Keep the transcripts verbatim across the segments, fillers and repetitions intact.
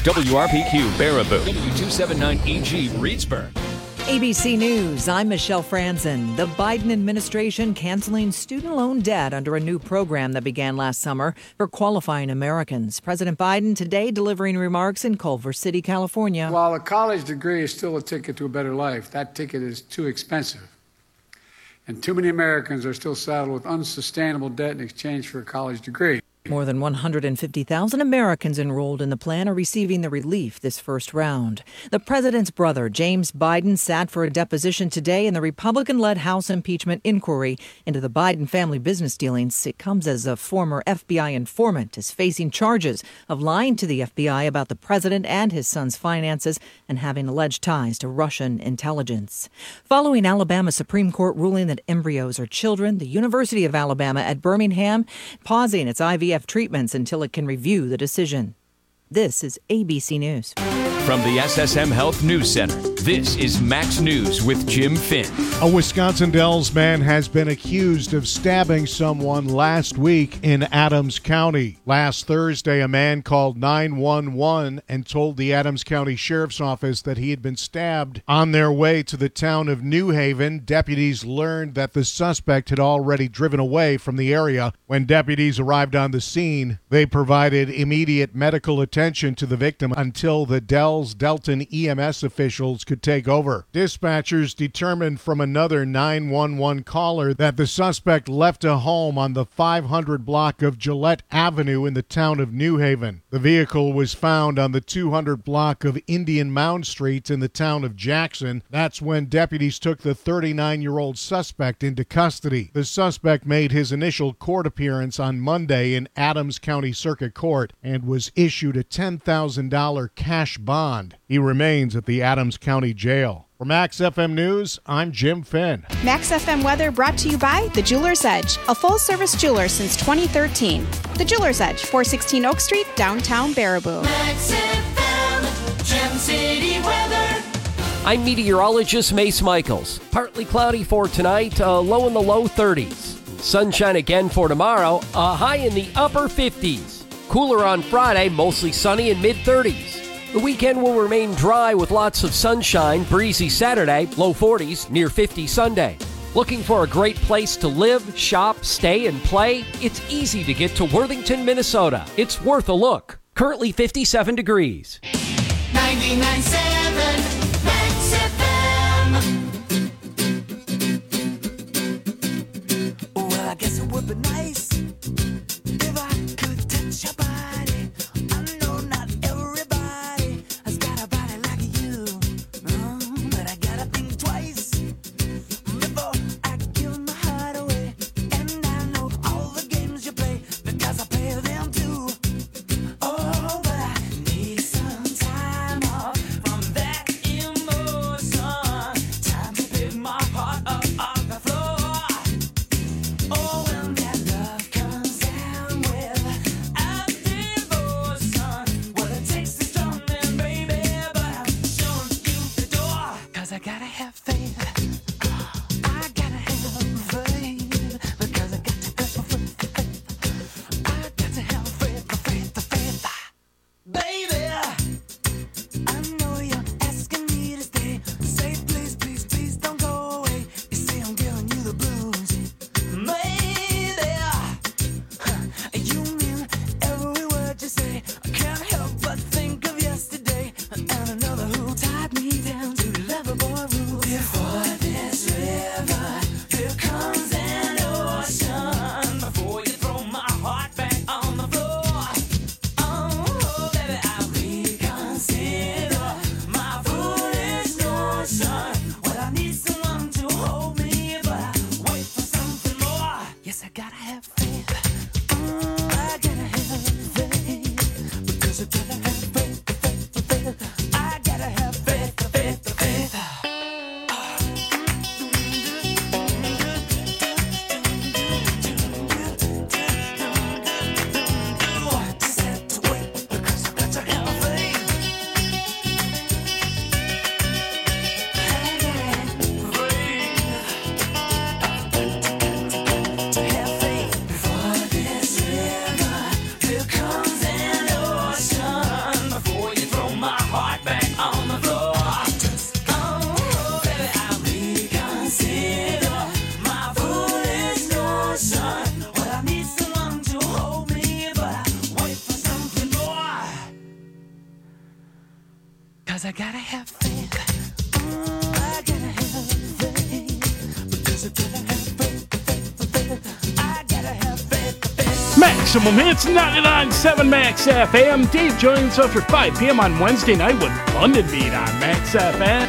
W R P Q Baraboo, W two seventy-nine E G Reedsburg. A B C News, I'm Michelle Franzen. The Biden administration canceling student loan debt under a new program that began last summer for qualifying Americans. President Biden today delivering remarks in Culver City, California. While a college degree is still a ticket to a better life, that ticket is too expensive. And too many Americans are still saddled with unsustainable debt in exchange for a college degree. More than one hundred fifty thousand Americans enrolled in the plan are receiving the relief this first round. The president's brother, James Biden, sat for a deposition today in the Republican-led House impeachment inquiry into the Biden family business dealings. It comes as a former F B I informant is facing charges of lying to the F B I about the president and his son's finances and having alleged ties to Russian intelligence. Following Alabama Supreme Court ruling that embryos are children, the University of Alabama at Birmingham pausing its I V F treatments until it can review the decision. This is A B C News. From the S S M Health News Center, this is Max News with Jim Finn. A Wisconsin Dells man has been accused of stabbing someone last week in Adams County. Last Thursday, a man called nine one one and told the Adams County Sheriff's Office that he had been stabbed. On their way to the town of New Haven, deputies learned that the suspect had already driven away from the area. When deputies arrived on the scene, they provided immediate medical attention to the victim until the Dells Delton E M S officials could take over. Dispatchers determined from another nine one one caller that the suspect left a home on the five hundred block of Gillette Avenue in the town of New Haven. The vehicle was found on the two hundred block of Indian Mound Street in the town of Jackson. That's when deputies took the thirty-nine-year-old suspect into custody. The suspect made his initial court appearance on Monday in Adams County Circuit Court and was issued a ten thousand dollars cash bond. He remains at the Adams County Jail. For Max F M News, I'm Jim Finn. Max F M weather brought to you by The Jeweler's Edge, a full-service jeweler since twenty thirteen. The Jeweler's Edge, four sixteen Oak Street, downtown Baraboo. Max F M, Gem City weather. I'm meteorologist Mace Michaels. Partly cloudy for tonight, uh, low in the low thirties. Sunshine again for tomorrow, a high in the upper fifties. Cooler on Friday, mostly sunny in mid-thirties. The weekend will remain dry with lots of sunshine, breezy Saturday, low forties, near fifty Sunday. Looking for a great place to live, shop, stay, and play? It's easy to get to Worthington, Minnesota. It's worth a look. Currently fifty-seven degrees. ninety-nine point seven Max F M. Well, I guess it would be nice if I could touch your body. I know not everybody has got a body like you, mm, but I gotta think twice before I give my heart away. And I know all the games you play because I play them too. Oh, but I need some time off from 'cause I gotta have faith. Mm, I gotta have faith. Because I gotta have faith, faith, faith. I gotta have faith, faith. Maximum Hits ninety-nine point seven Max F M. Dave joins us for five p.m. on Wednesday night with London Beat on Max F M.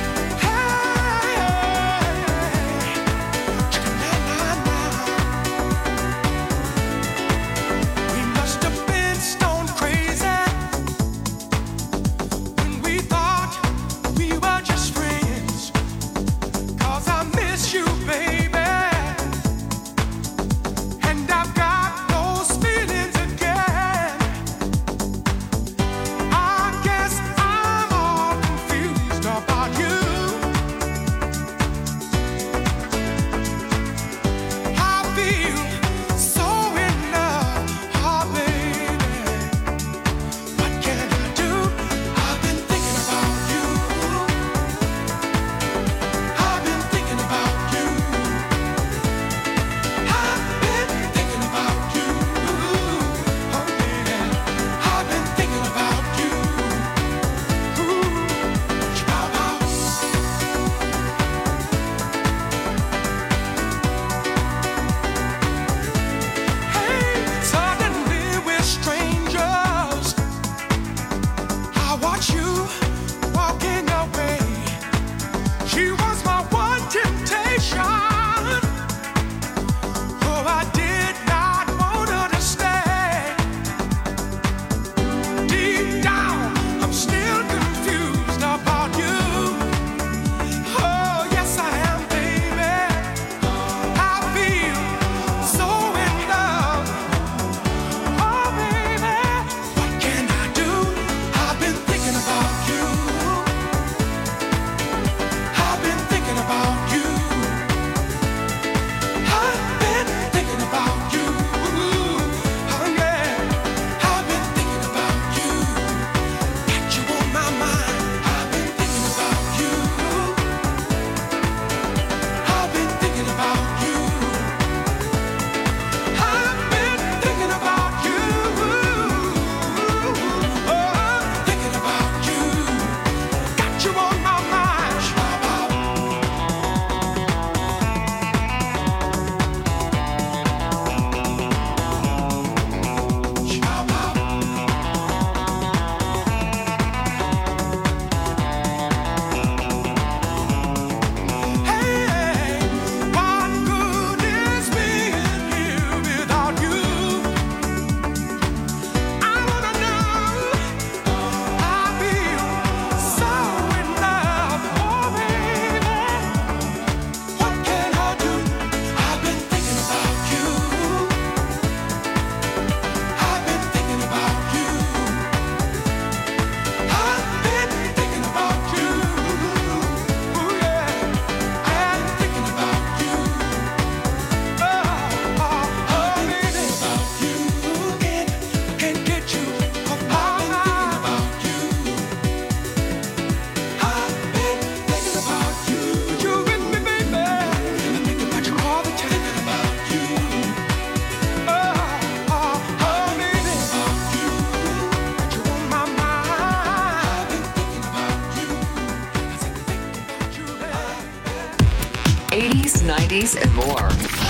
eighties, nineties, and more.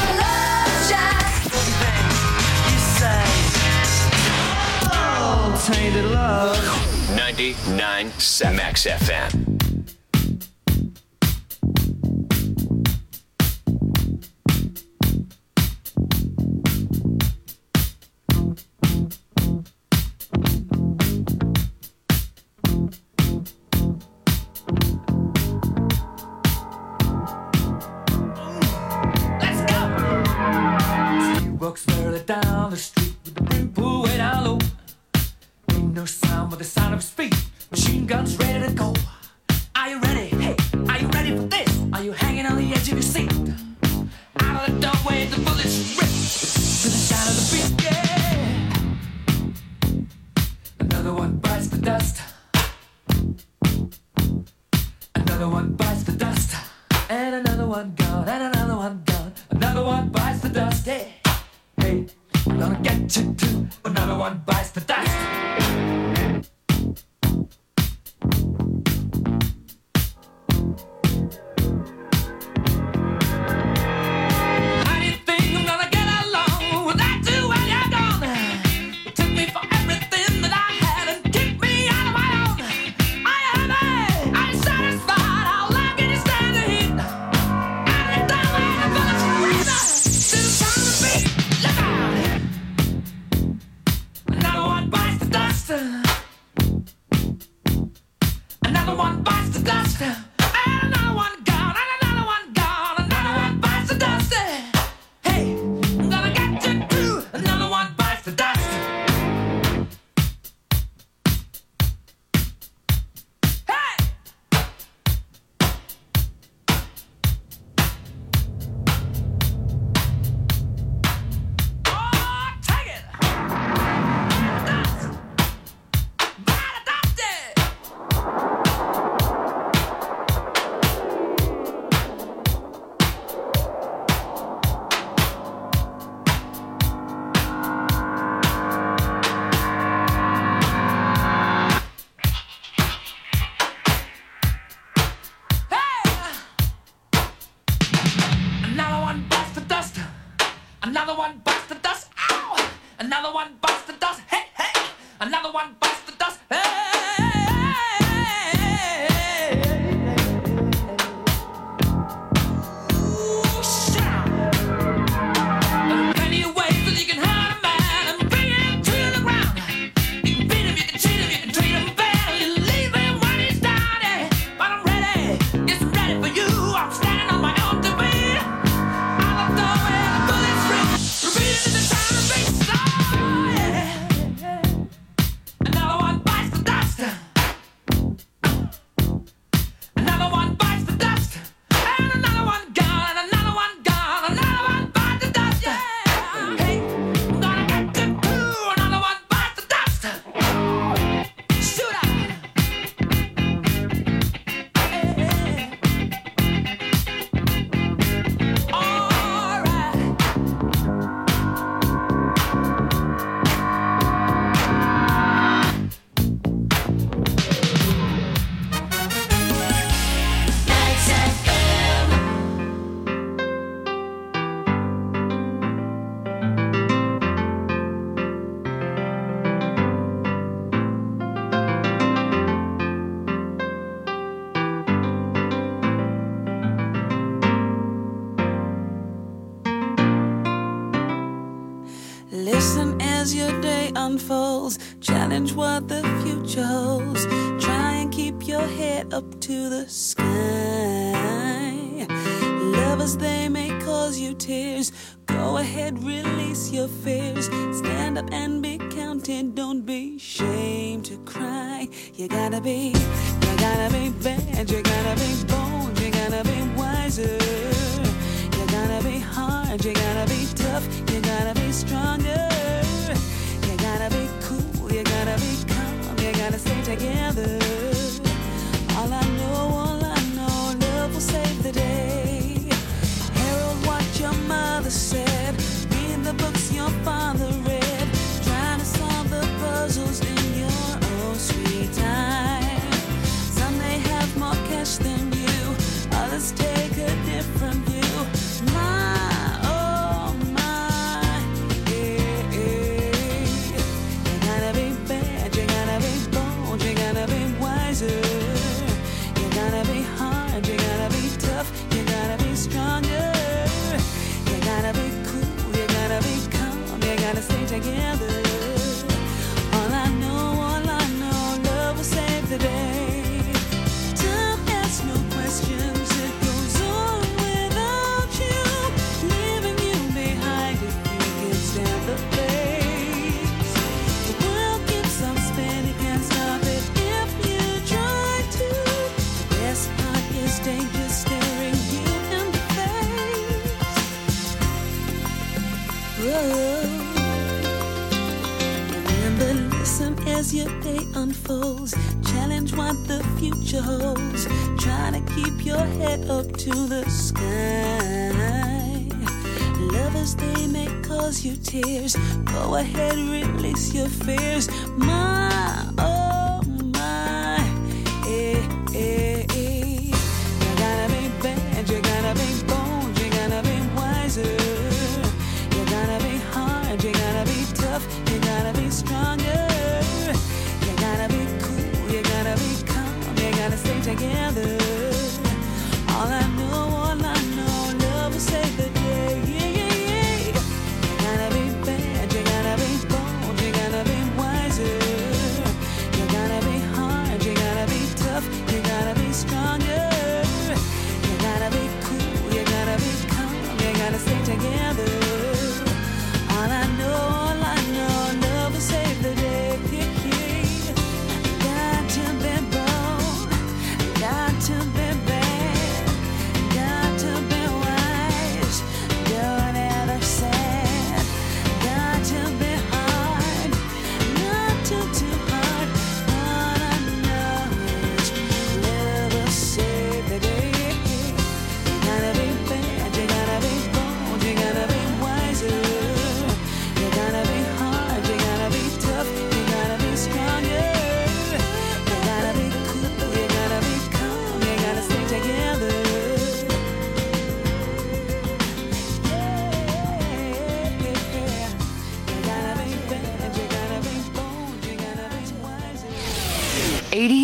ninety-nine point seven Max F M. bites the dust. And another one gone, and another one gone, another one bites the dust. Hey, I'm gonna get you too. Another one bites the dust. Another one bites the dust. Another one bites the dust. Ow! Another one bites the dust. Hey, hey! Another one bites the dust. Hey! Ooh, shout! There are plenty of ways that you can hurt a man and bring him to the ground. You can beat him, you can cheat him, you can treat him bad. You leave him when he's down. eh? But I'm ready. Yes, I'm ready for you. I'm standing on my own two feet. Listen as your day unfolds. Challenge what the future holds. Try and keep your head up to the sky. Lovers, they may cause you tears. Go ahead, release your fears. Stand up and be counted. Don't be ashamed to cry. You gotta be, you gotta be bad. You gotta be bold. You gotta be wiser. You gotta be hard. You gotta be tough. You gotta be stronger. You gotta be cool. You gotta be calm. You gotta stay together. All I know, all I know, love will save the day. Herald what your mother said. Read the books your father read. Trying to solve the puzzles in your own sweet time. Some may have more cash than you. Others take a different view. My, oh my, yeah, yeah. You gotta be bad, you gotta be bold, you gotta be wiser. You gotta be hard, you gotta be tough, you gotta be stronger. You gotta be cool, you gotta be calm, you gotta stay together. All I know, all I know, love will save the day. Time asks no questions, it goes on without you, leaving you behind if you can stand the pace. The world keeps on spinning, can't stop it if you try to. The best part is danger staring you in the face. Whoa. Remember, listen as your day unfolds. Challenge what the future holds. Try to keep your head up to the sky. Lovers, they may cause you tears. Go ahead, release your fears. My, oh my, eh, eh, eh. You gotta be bad, you gotta be bold, you gotta be wiser. You gotta be hard, you gotta be tough, you gotta be stronger. You gotta be cool, you gotta be calm, you gotta stay together. All I know, all I know, love will save the day. Yeah, yeah, yeah. You gotta be bad, you gotta be bold, you gotta be wiser.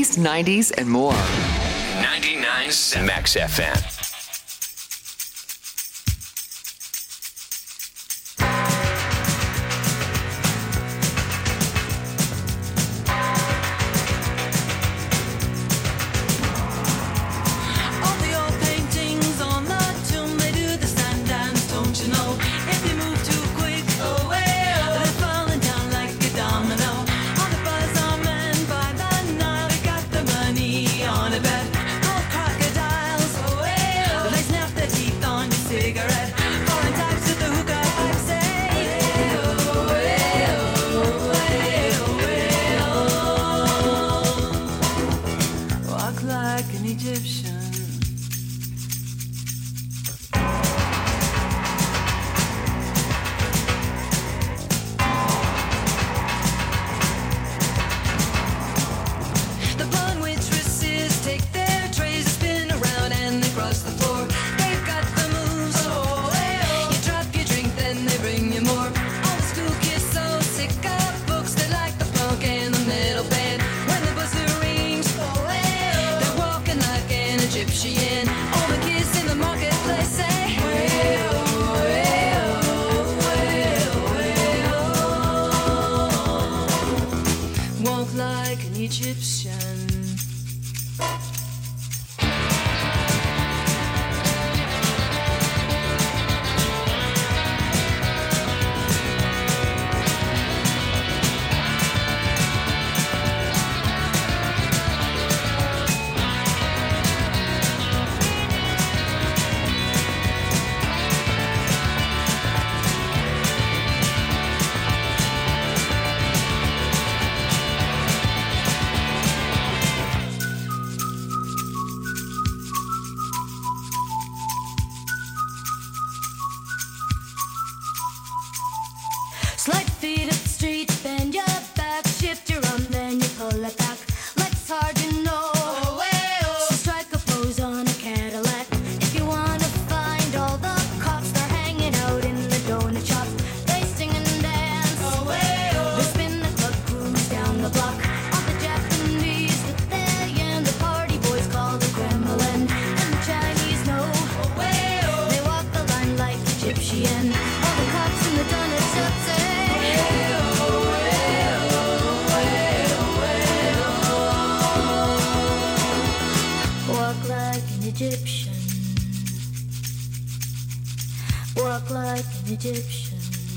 eighties, nineties, and more. ninety-nine point seven Max F M. All the old paintings on the tomb, they do the stand dance, don't you know? If you move too quick, oh well, they're falling down like a domino. All the buzz are men by the Nile, they got the money on a bet. All crocodiles, oh well, they snap their teeth on your cigarette. Foreign types with the hookah pipe say, oh well, oh well. Walk like an Egyptian. The blonde waitresses take their trays, spin around and they cross the floor. They've got the moves, oh, hey-oh. You drop your drink, then they bring you more. All the school kids so sick of books, they like the punk and the metal band. When the buzzer rings, oh, hey-oh, they're walking like an Egyptian. All the kids in the marketplace say, hey-oh, hey-oh, hey-oh, hey-oh. Walk like an Egyptian. Slide feet up the street, bend your back, shift your arm, then you pull it back. Life's hard, you know. So strike a pose on a Cadillac. If you wanna find all the cops, they're hanging out in the donut shop. They sing and dance. They spin the club cruise down the block. All the Japanese with their yen, the party boys call the Kremlin, and the Chinese know. They walk the line like Egyptian. All the cops in the donut shop say, walk like an Egyptian. Walk like an Egyptian.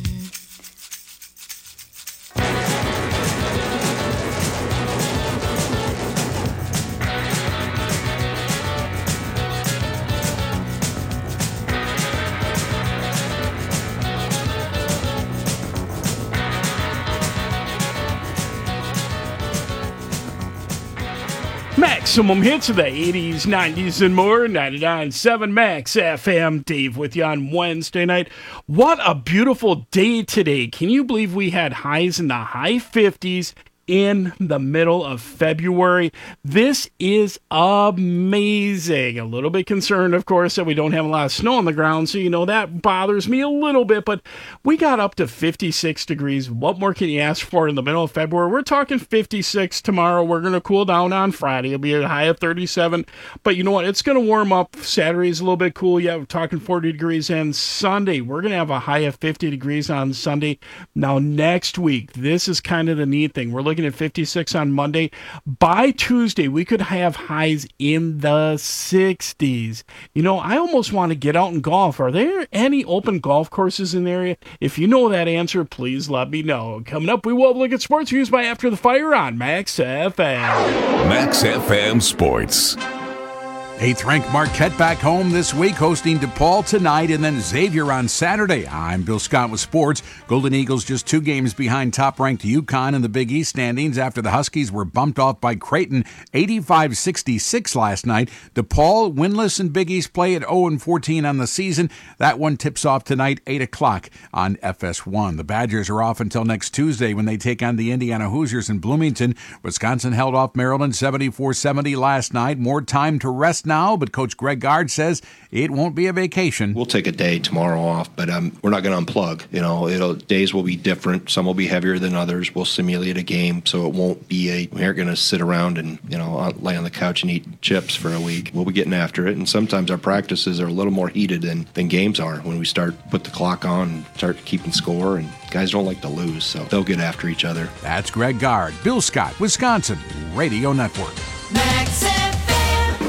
Maximum hits of the eighties, nineties, and more. ninety-nine point seven Max F M. Dave with you on Wednesday night. What a beautiful day today. Can you believe we had highs in the high fifties in the middle of February? This is amazing. A little bit concerned, of course, that we don't have a lot of snow on the ground, so you know that bothers me a little bit, but we got up to fifty-six degrees. What more can you ask for in the middle of February? We're talking fifty-six tomorrow. We're going to cool down on Friday. It'll be a high of thirty-seven, but you know what? It's going to warm up. Saturday's a little bit cool. Yeah, we're talking forty degrees, and Sunday, we're going to have a high of fifty degrees on Sunday. Now, next week, this is kind of the neat thing. We're looking at fifty-six on Monday. By Tuesday, we could have highs in the sixties. You know, I almost want to get out and golf. Are there any open golf courses in the area? If you know that answer, please let me know. Coming up, we will look at sports views by After the Fire on Max F M. Max F M Sports. Eighth-ranked Marquette back home this week, hosting DePaul tonight and then Xavier on Saturday. I'm Bill Scott with sports. Golden Eagles just two games behind top-ranked UConn in the Big East standings after the Huskies were bumped off by Creighton eighty-five sixty-six last night. DePaul winless in Big East play at oh and fourteen on the season. That one tips off tonight, eight o'clock on F S one. The Badgers are off until next Tuesday when they take on the Indiana Hoosiers in Bloomington. Wisconsin held off Maryland seventy-four seventy last night. More time to rest now. now, but Coach Greg Gard says it won't be a vacation. We'll take a day tomorrow off, but um, we're not going to unplug. You know, it'll days will be different. Some will be heavier than others. We'll simulate a game, so it won't be a. We aren't going to sit around and you know lay on the couch and eat chips for a week. We'll be getting after it, and sometimes our practices are a little more heated than than games are when we start put the clock on and start keeping score. And guys don't like to lose, so they'll get after each other. That's Greg Gard, Bill Scott, Wisconsin Radio Network. Max F M.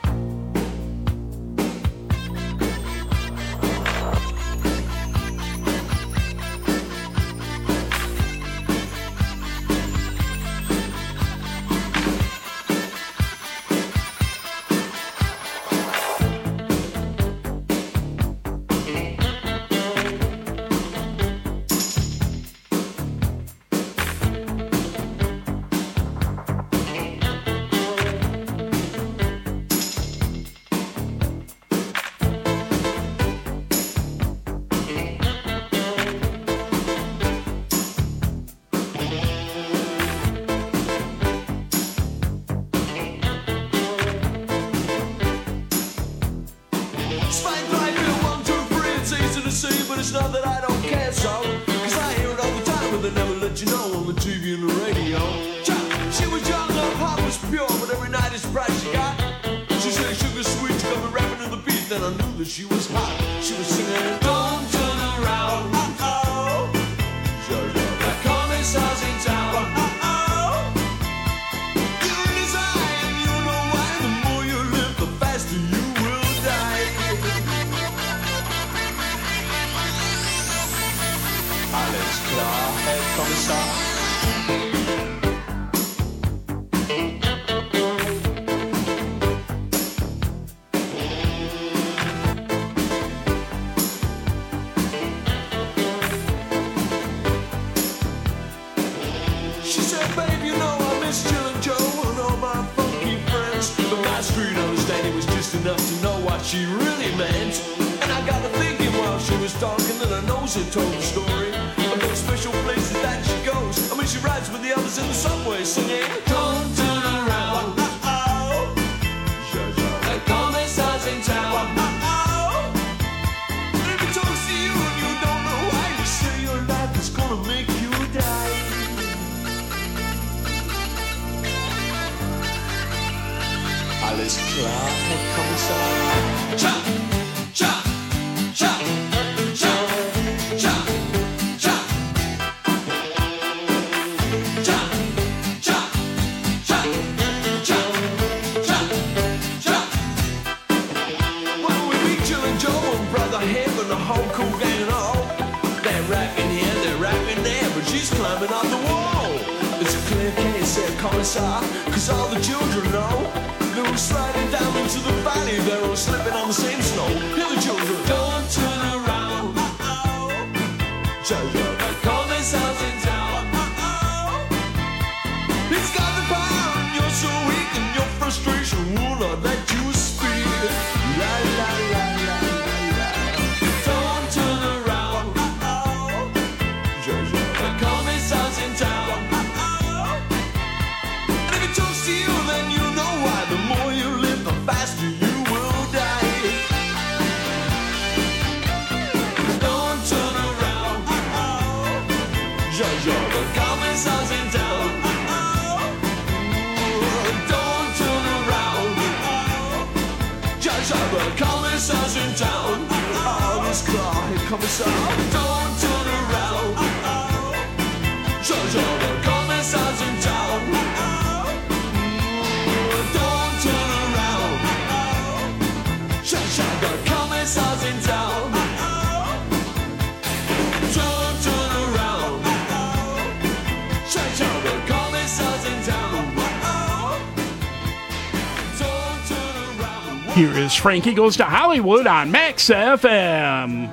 Here is Frankie Goes to Hollywood on Max F M.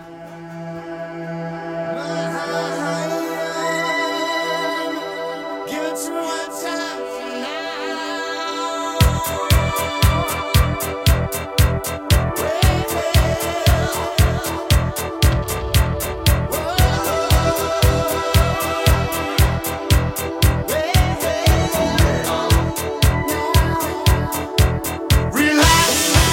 Relax.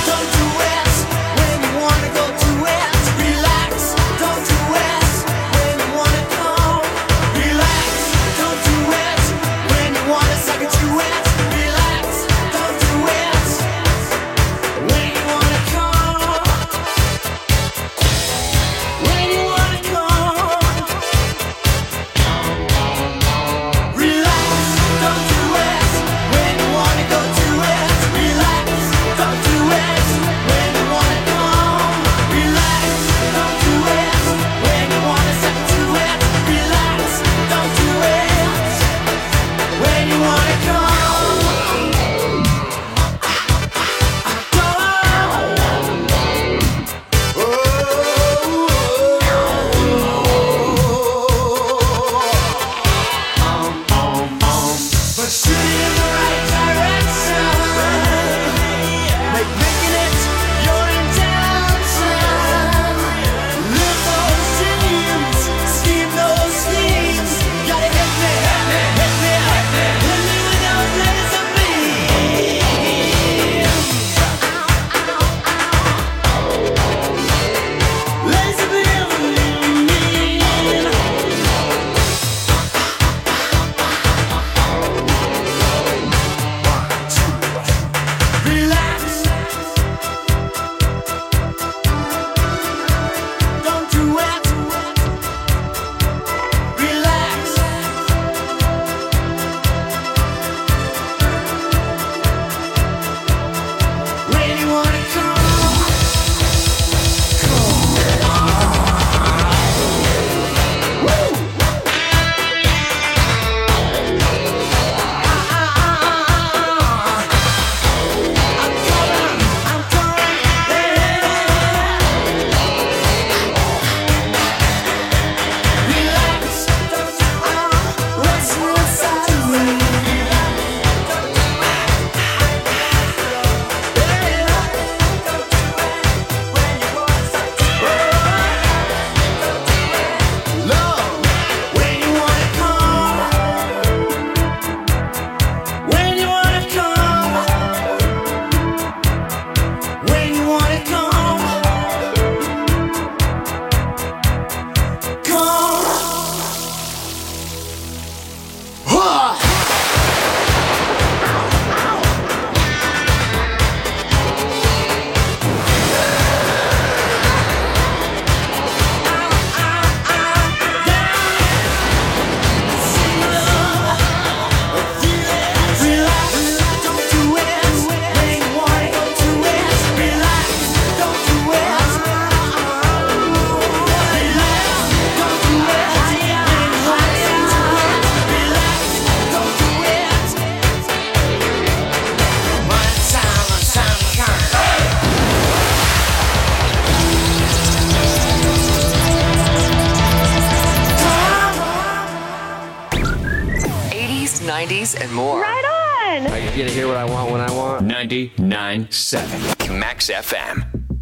nineties, and more. Right on! I get to hear what I want when I want. ninety-nine point seven Max F M.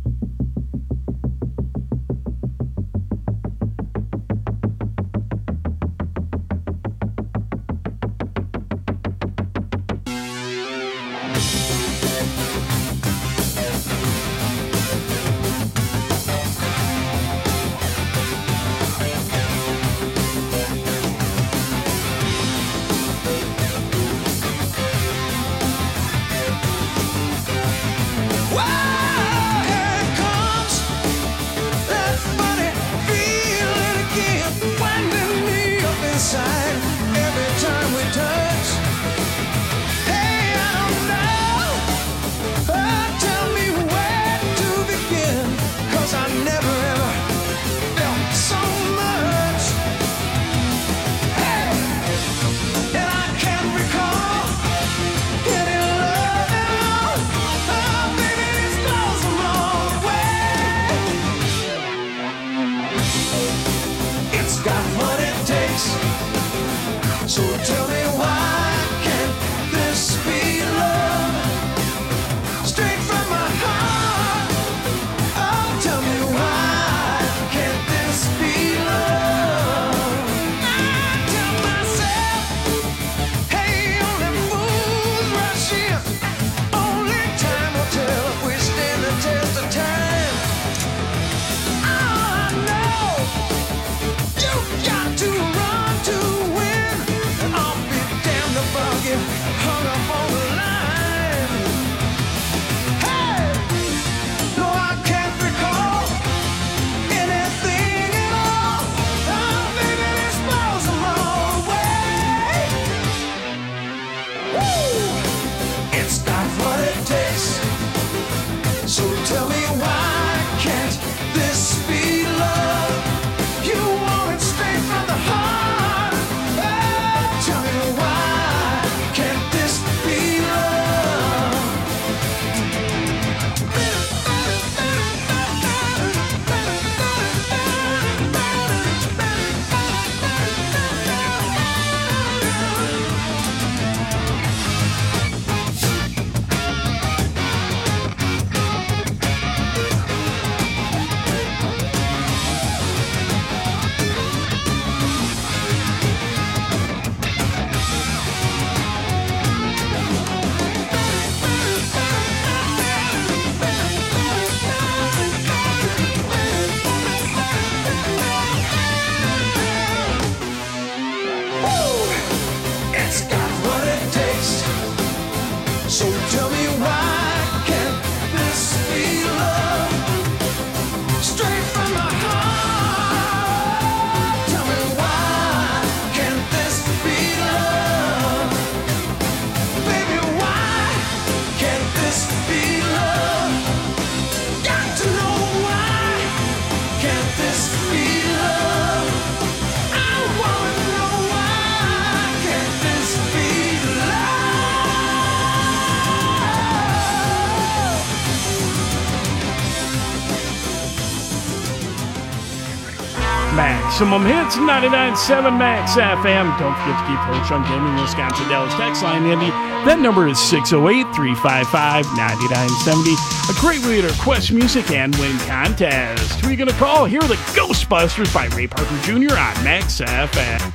Maximum Hits, ninety-nine point seven Max F M. Don't forget to keep Coach on Gaming Wisconsin Dells text line handy. That number is six oh eight, three five five, nine nine seven oh. A great way to request music and win contest. Who are you going to call? Here are the Ghostbusters by Ray Parker Junior on Max F M.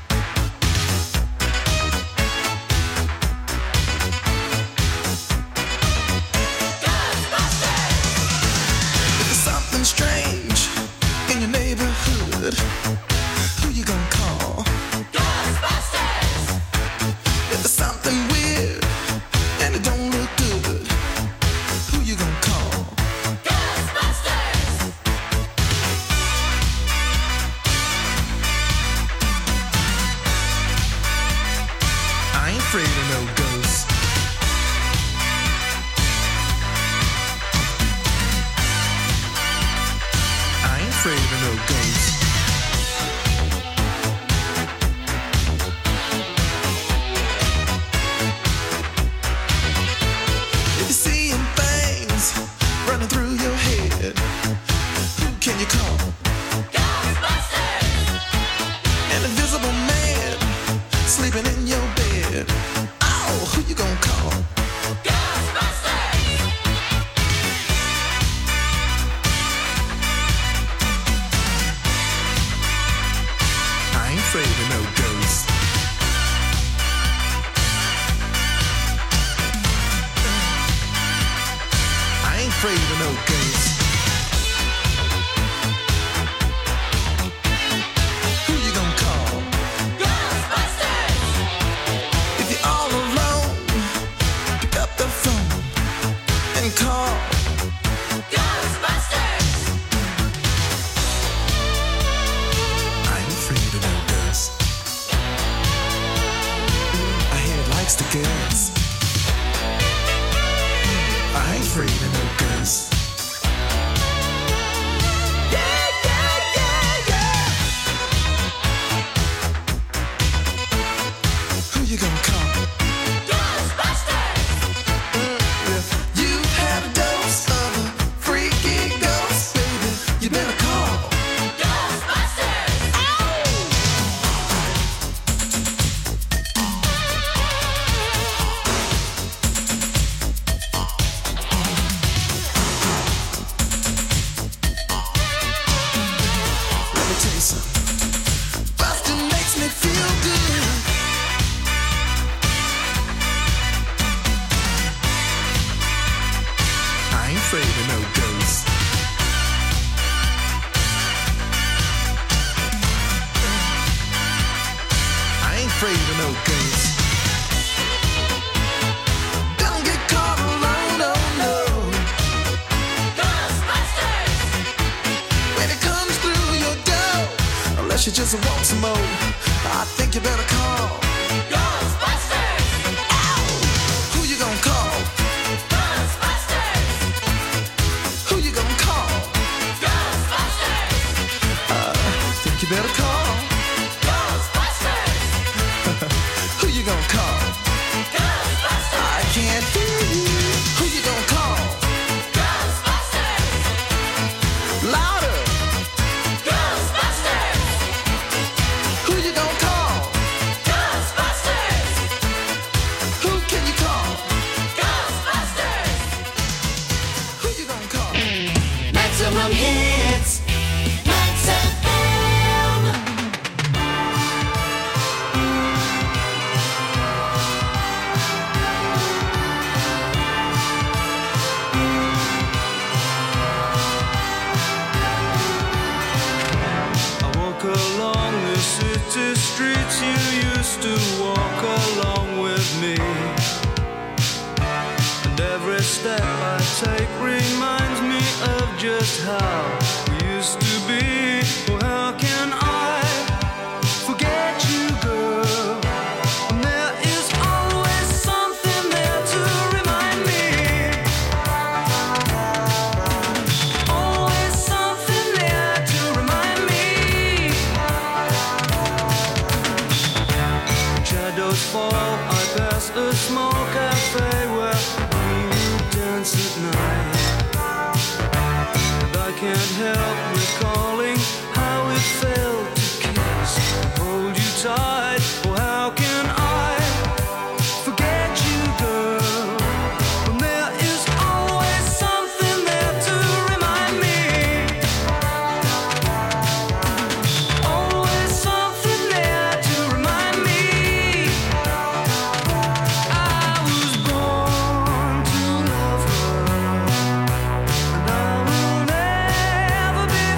Something strange in your neighborhood. Who you gonna call? Ghostbusters! If there's something weird and it don't look good, who you gonna call? Ghostbusters! afraid of no ghosts. Who you gonna call? Ghostbusters! If you're all alone, pick up the phone and call Ghostbusters! I ain't afraid of no ghosts. I hear it likes the girls. I ain't afraid of no ghosts. Yeah, yeah, yeah, yeah. Who you gonna call? Ghostbusters! If you have a dose of a freaky ghost, baby, you better call Ghostbusters! Let me tell you something. Bustin' makes me feel good. I ain't afraid of no ghosts. I ain't afraid of no ghosts. Don't get caught alone, no, no. Ghostbusters! When it comes through your door, unless you just want some more, I think you better call Ghostbusters! Ow! Who you gonna call? Ghostbusters! Who you gonna call? Ghostbusters! Uh, I think you better call Ghostbusters! Who you gonna call? Ghostbusters! I can't hear you. Who you gonna call? Ghostbusters! Louder! Ghostbusters! Who you gonna call? Ghostbusters! Who can you call? Ghostbusters! Who you gonna call? Maximum hits. Max F M. I walk along the city streets you used to walk along with me. And every step I take reminds me of just how we used to be. Oh, how can I forget you, girl? And there is always something there to remind me. Always something there to remind me. Shadows fall, I pass a small cafe where we would dance at night. And I can't help recalling how it felt to kiss and hold you tight. Oh, how can I forget you, girl? When there is always something there to remind me. Always something there to remind me. I was born to love her, and I will never be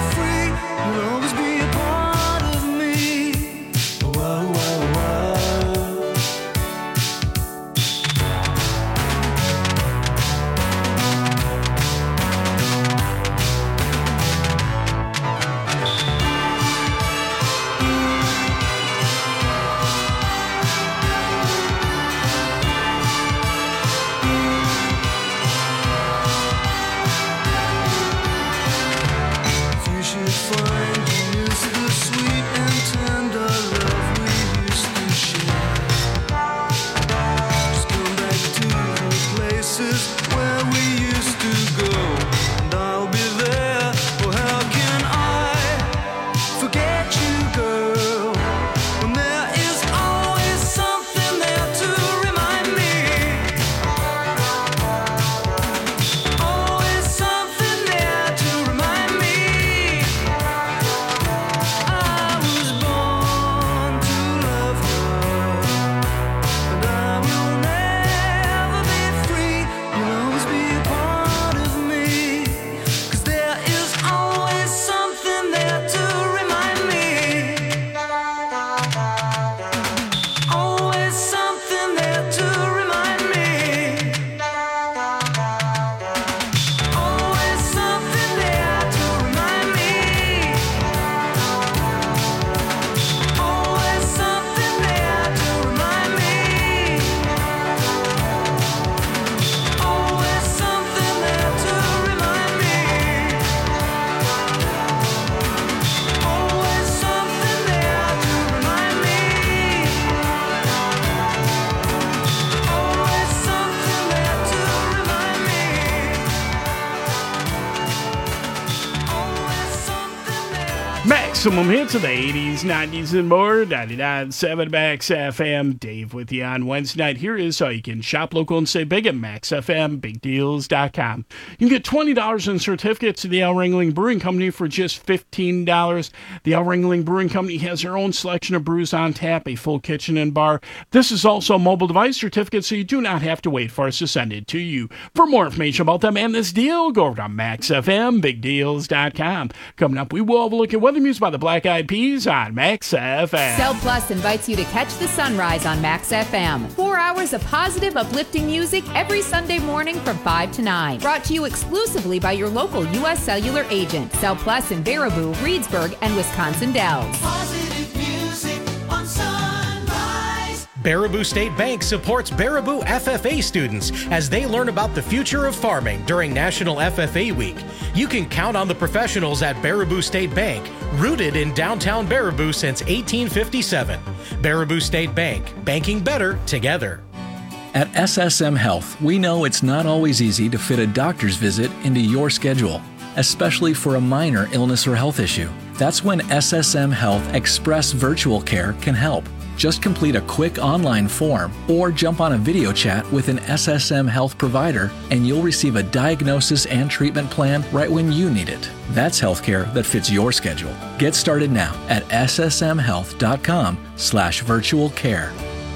maximum hits of the eighties, nineties, and more. ninety-nine point seven Max F M. Dave with you on Wednesday night. Here is how you can shop local and save big at max f m big deals dot com. You can get twenty dollars in certificates to the El Ringling Brewing Company for just fifteen dollars. The El Ringling Brewing Company has their own selection of brews on tap, a full kitchen and bar. This is also a mobile device certificate, so you do not have to wait for us to send it to you. For more information about them and this deal, go over to max f m big deals dot com. Coming up, we will have a look at weather music by the Black Eyed Peas on Max F M. Cell Plus invites you to catch the sunrise on Max F M. Four hours of positive, uplifting music every Sunday morning from five to nine. Brought to you exclusively by your local U S Cellular agent. Cell Plus in Baraboo, Reedsburg, and Wisconsin Dells. Positive music on Sunrise. Baraboo State Bank supports Baraboo F F A students as they learn about the future of farming during National F F A Week. You can count on the professionals at Baraboo State Bank, rooted in downtown Baraboo since eighteen fifty-seven. Baraboo State Bank, banking better together. At S S M Health, we know it's not always easy to fit a doctor's visit into your schedule, especially for a minor illness or health issue. That's when S S M Health Express Virtual Care can help. Just complete a quick online form or jump on a video chat with an S S M Health provider and you'll receive a diagnosis and treatment plan right when you need it. That's healthcare that fits your schedule. Get started now at s s m health dot com slash virtual care.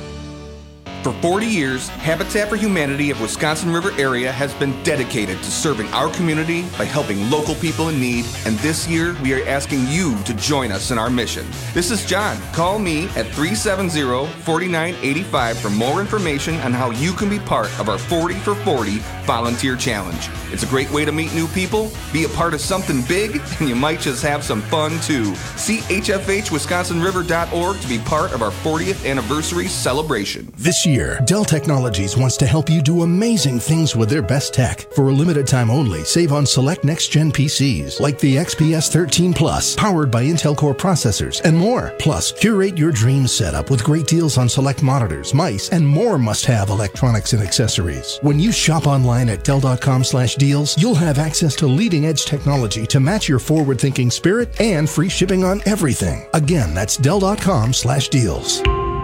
For forty years, Habitat for Humanity of Wisconsin River area has been dedicated to serving our community by helping local people in need, and this year we are asking you to join us in our mission. This is John. Call me at three seven zero, four nine eight five for more information on how you can be part of our forty for forty volunteer challenge. It's a great way to meet new people, be a part of something big, and you might just have some fun too. See h f h wisconsin river dot org to be part of our fortieth anniversary celebration. This year, Dell Technologies wants to help you do amazing things with their best tech. For a limited time only, save on select next-gen P Cs like the X P S thirteen Plus, powered by Intel Core processors, and more. Plus, curate your dream setup with great deals on select monitors, mice, and more must-have electronics and accessories. When you shop online at dell dot com slash deals, you'll have access to leading-edge technology to match your forward-thinking spirit and free shipping on everything. Again, that's dell dot com slash deals.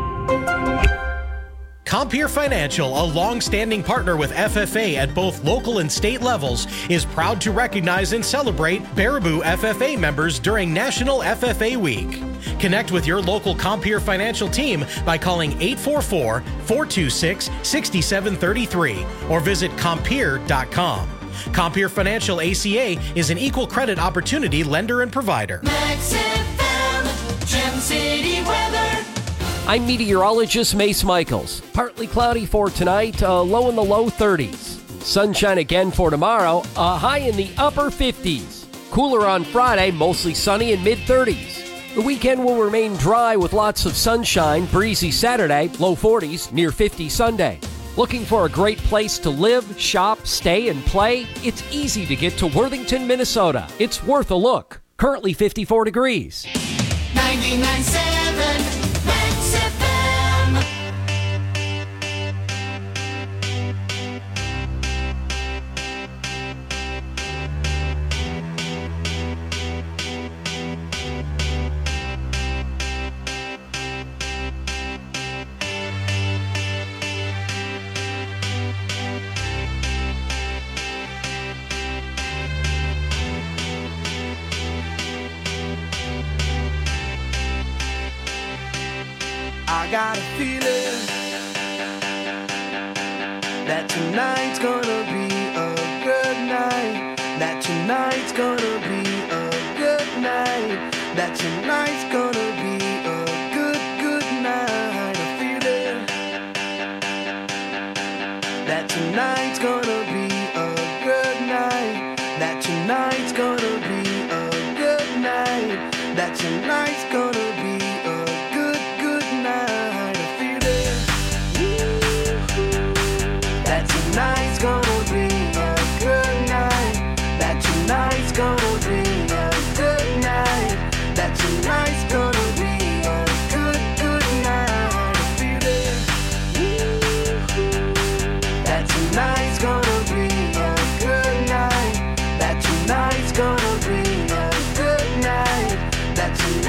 Compeer Financial, a long-standing partner with F F A at both local and state levels, is proud to recognize and celebrate Baraboo F F A members during National F F A Week. Connect with your local Compeer Financial team by calling eight four four, four two six, six seven three three or visit compeer dot com. Compeer Financial A C A is an equal credit opportunity lender and provider. Max F M, Gem City weather. I'm meteorologist Mace Michaels. Partly cloudy for tonight, uh, low in the low thirties. Sunshine again for tomorrow, a high in the upper fifties. Cooler on Friday, mostly sunny in mid thirties. The weekend will remain dry with lots of sunshine, breezy Saturday, low forties, near fifty Sunday. Looking for a great place to live, shop, stay, and play? It's easy to get to Worthington, Minnesota. It's worth a look. Currently fifty-four degrees. ninety-nine point seven Max F M. I got a feeling that tonight's gonna be a good night. That tonight's gonna be a good night. That tonight's gonna be a good, good night. A feeling that tonight's gonna be a good night. That tonight's gonna be a good night. That tonight's gonna be a good, good night. A feeling that tonight's gonna be a good night. That tonight's gonna be a good night. That tonight's gonna be a good, good night. A feeling that tonight's gonna be a good night. That tonight's gonna be a good night. That tonight's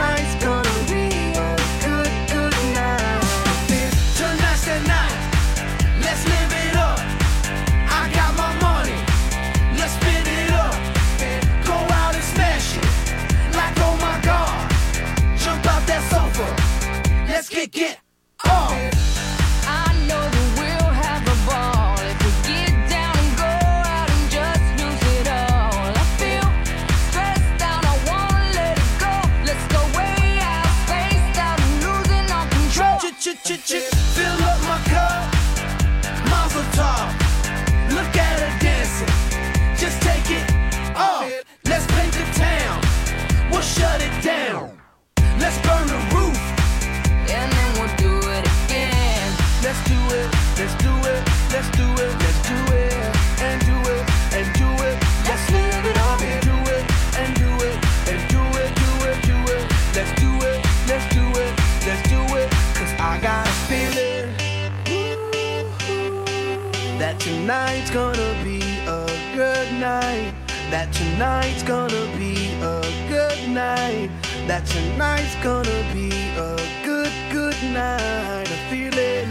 that tonight's gonna be a good night, that tonight's gonna be a good, good night. I feel it.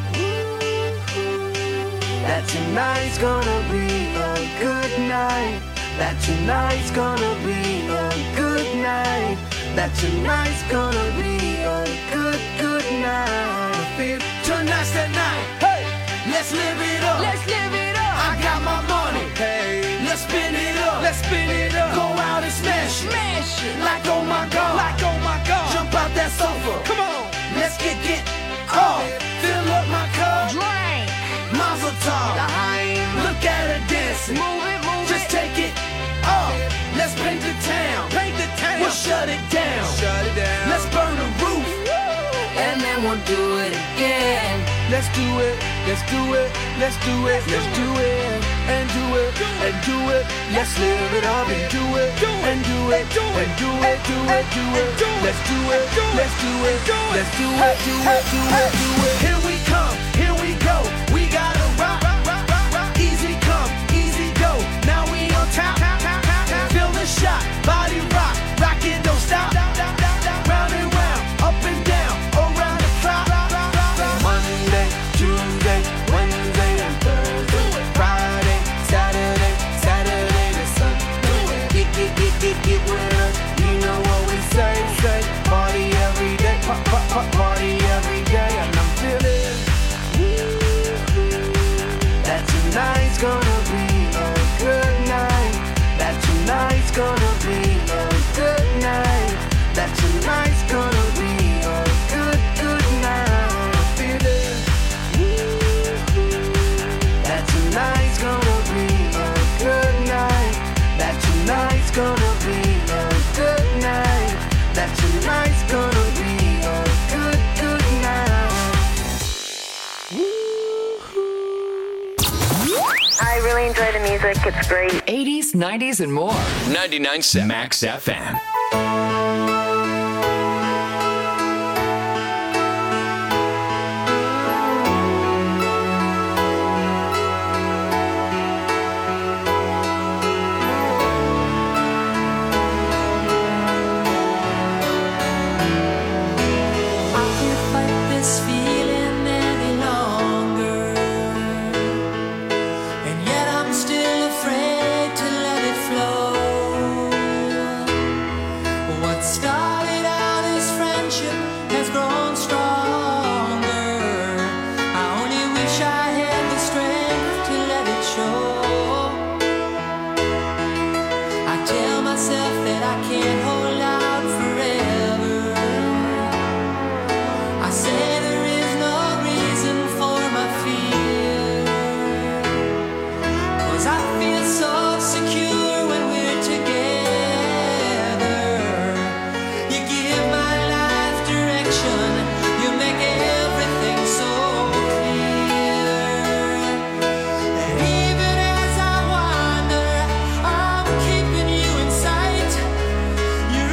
That tonight's gonna be a good night, that tonight's gonna be a good night, that tonight's gonna be a good, good night. I feel tonight's the night. Hey, let's live it up. Let's live it up. I got my money. Hey, let's spin it up. Let's spin it up. Go out and smash it. Smash it. Like oh my god. Like oh my god. Jump out that sofa. Come on. Let's get get off. Fill up my cup. Drink. Mazel tov. Look at her dancing. Move it, move Just it. take it off. Let's paint the town. Paint the town. We'll shut it down. Shut it down. Let's burn the roof. And then we'll do it again. Let's do it. Let's do it. Let's do it. Let's do it. And do it. And do it. Let's live it up and do it. And do it. And do it. Do it. Do it. Let's do it. Let's do it. Let's do it. Do it. Do it. Do it. Here we come. Here we go. We gotta rock. Easy come. Easy go. Now we on top. Feel the shot. Body rock. Rock it. Don't stop. Round and round. Up and down. Around the clock. Monday, Tuesday, Wednesday, and Thursday. Friday, Saturday, Saturday to Sunday. Get, get, get, get, get with us. You know what we say, say. Party every day. Pop, pop, pop, party every day. And I'm feeling that tonight's gonna be a good night. That tonight's gonna be a good night. That tonight's gonna be a good, good night. I feel it. That tonight's gonna be a good night. That tonight's gonna be a good night. That tonight's gonna be a good, good night. I really enjoy the music. It's great. eighties, nineties, and more. ninety-nine point seven Max F M. This feeling any longer, and yet I'm still afraid to let it flow. What started out as friendship has grown stronger. I only wish I had the strength to let it show. I tell myself that I can't hold out forever. I say there is no reason for my fear, 'cause I feel so secure when we're together. You give my life direction, you make everything so clear. And even as I wander, I'm keeping you in sight. You're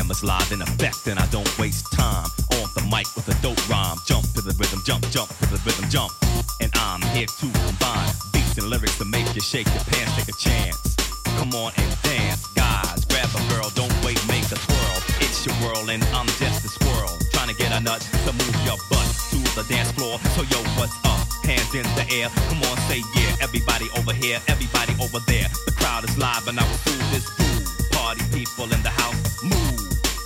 camera's live in effect and I don't waste time. On the mic with a dope rhyme. Jump to the rhythm, jump, jump to the rhythm, jump. And I'm here to combine beats and lyrics to make you shake your pants, take a chance. Come on and dance, guys. Grab a girl, don't wait, make a twirl. It's your world and I'm just a squirrel. Trying to get a nut to move your butt to the dance floor. So yo, what's up? Hands in the air. Come on, say yeah. Everybody over here, everybody over there. The crowd is live and I will do this groove. Party people in the house, move.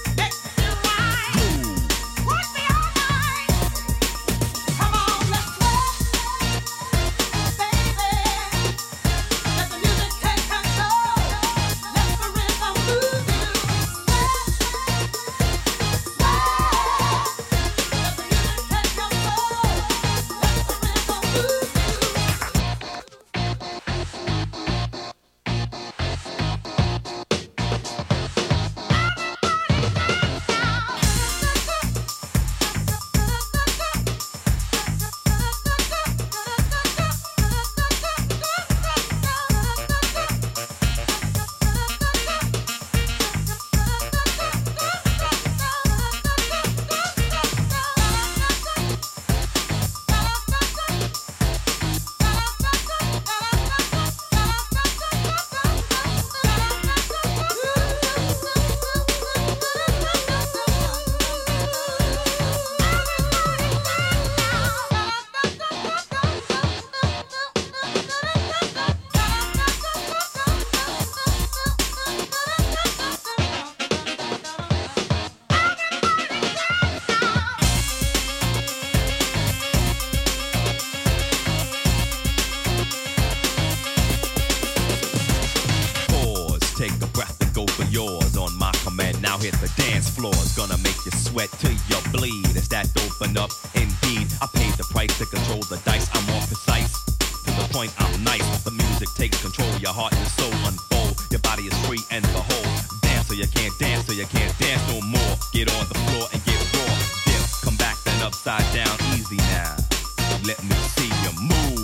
To your bleed, as that open up, indeed. I paid the price to control the dice. I'm more precise, to the point I'm nice. The music takes control, your heart and soul unfold. Your body is free and behold. Dance so you can't dance, so you can't dance no more. Get on the floor and get raw. Dip, come back then upside down, easy now. Let me see you move.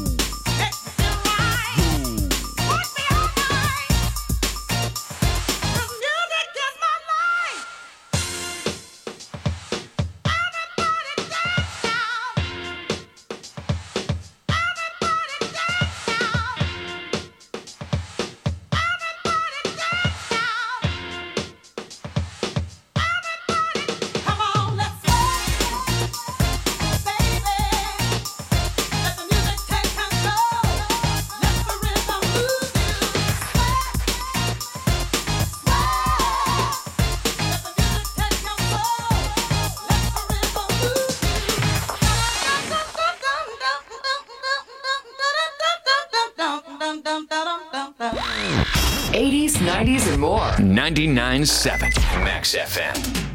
eighties, nineties, and more. ninety-nine point seven Max F M.